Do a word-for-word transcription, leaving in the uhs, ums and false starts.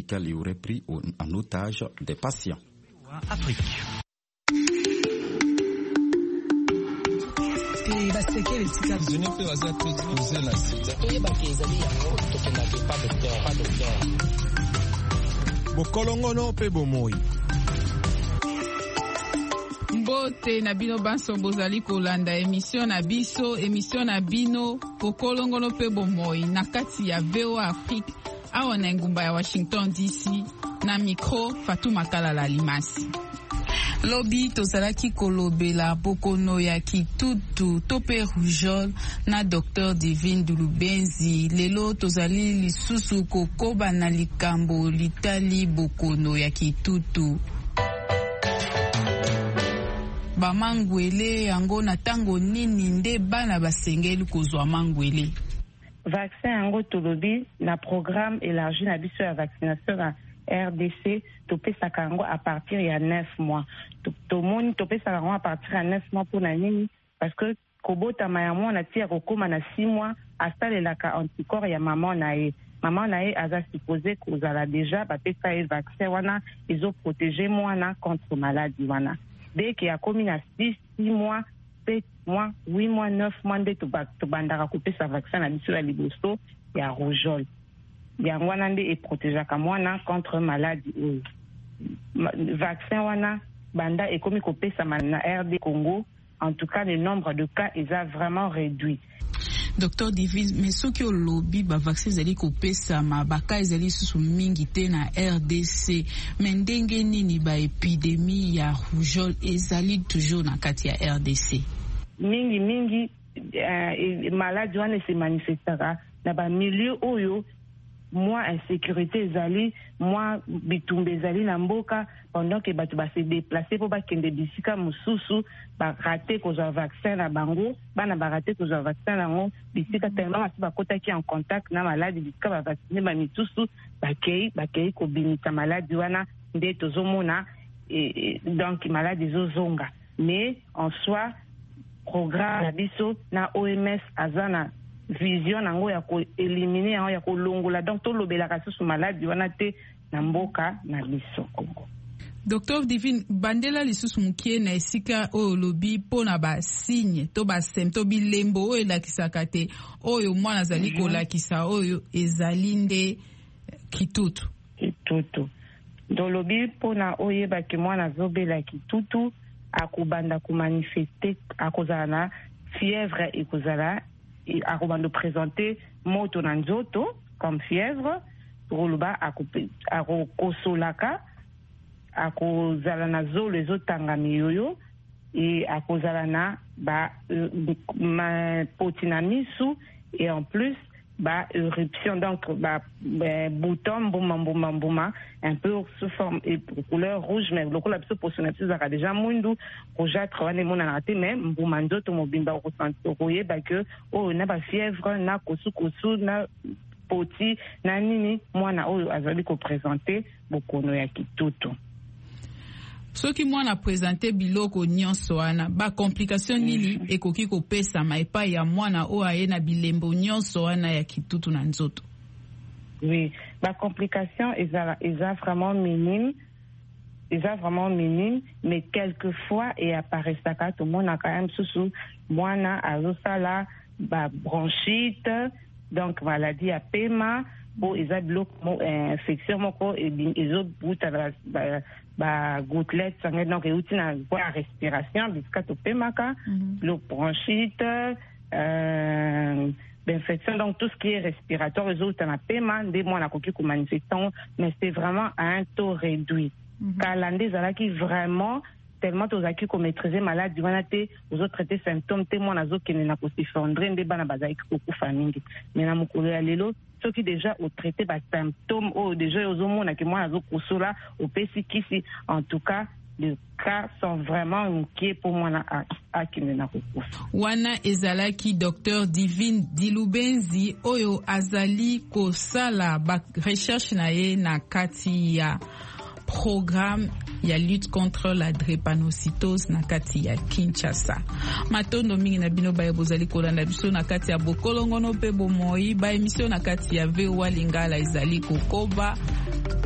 médical y aurait pris en otage des patients. Afrique. Bokolongono pe bomoi. Mbote na bino banso bozali kolanda émission na biso émission na bino Bokolongono pe bomoi na kati ya V O A Afrique awa na ngumba ya Washington D C na micro Fatuma Kalala Limasi. Lobi tozalaki kolobela bokono ya kitutu tope rougeole na docteur Divine Dulubenzi. Lelo tozali lisusu kokoba na likambo litali bokono ya kitutu. Bamangwele yango na tango nini nde bana basengeli kozwa mangwele. Vaccin yango tolobi na programme élargi na biso ya vaccination na R D C topesaka yango à partir ya neuf mois. Tomoni topesaka yango à partir ya neuf mois pour na nini parce que kobotama ya mwana tia kokoma na six mois asalelaka anticorps ya maman na ye. Maman na ye aza supposé kozala déjà bapesa ye vaccin wana ezoprotéger mwana contre maladie wana. Dès qu'il y a commis à six mois, sept mois, huit mois, neuf mois, de tobandaka kopesa vaccin na biso ya liboso ya rougeole. Yango wana nde e protégeaka mwana contre maladie oyo. Vaccin wana banda e komi kopesa na R D Congo, en tout cas le nombre de cas est vraiment réduit. Docteur Divine, mais soki olobi ba vaccin zali kopesa ma baka ezali susu mingi te na R D C, mais ndenge nini ba épidémie ya rougeole ezali toujours na kati ya R D C? Mingi mingi euh, maladie wana se manifestera na ba milieu oyo moi insécurité ezali, moi bitumbe ezali na mboka pendant que batu ba se déplacer pour ba kende bisika mususu ba rater kozwa vaccin na bango bana ba rater kozwa vaccin na ngo bisika tellement basi ba kotaki en contact na maladie bisika ba vacciner ba mitusu ba kei ba kei ko binita maladie wana nde tozomona et donc maladie zozonga mais en soi programme na biso na O M S azana vision nango ya ko éliminer yango ya ko longola donc to lobela ka susu maladie wana te na mboka na biso. Docteur Divine, bandela lisusu mukie na esika oyo lobi pona ba signe to ba symptôme bilembo oyo lakisaka te oyo mwana zali kolakisa oyo ezali nde kitutu. Kitutu. Do lobi pona oyo ba ke mwana zobela kitutu akubanda ku manifester akozala na fièvre ekozala akobanda présenter moto na nzoto comme fièvre roluba akokosolaka akozala na zolo ezotanga miyoyo et akozala na ba poti na misu et en plus ba éruption donc ba, ba bouton bouma bouma bouma un peu sous forme et couleur rouge mais le couleur absolu positif ça déjà mundu rougeâtre wane mona na te même bouma ndoto mobimba ko sentir koye ba que oh na ba fièvre na kosu kosu na poti na nini mwana oyo azali ko présenter bokono ya kitutu. Soki mwana présenter biloko nyonso wana ba complication nini ekoki kopesa maipa ya mwana o aye na bilembo nyonso wana ya kitutu na nzoto? Oui, ba complication eza eza vraiment minime. Eza vraiment minime, mais quelquefois et apparaissaka tout le monde a quand même sous mwana azosala ba bronchite donc maladie à pema bo eza bloc infection moko et ezo buta ba ba gouttelette sangue donc euti na kwa respiration bisika to pemaka bloc bronchite euh d'infection donc tout ce qui est respiratoire ezo na pema nde mwana koki ko manifestation mais c'est vraiment à un taux réduit. Kalande zalaki vraiment tellement tozaki ko maîtriser maladie wana te ozo traiter symptômes te mwana zo kene na ko s'effondrer nde bana bazaki ko kufa mingi mais na mukolo ya lelo soki déjà au traiter ba symptômes o déjà ozo mona ke mwana zo kosola au pesi kisi en tout cas les cas sont vraiment inquiets pour moi à kene na ko kufa wana ezalaki docteur Divine Dulubenzi oyo azali ko sala ba recherche na ye na kati ya programme ya lutte contre la drépanocytose na kati ya Kinshasa. Matondo mingi na bino baye bozali kolanda biso na kati ya Bokolongono pe bomoi ba émission na kati ya V O A Lingala ezali kokoba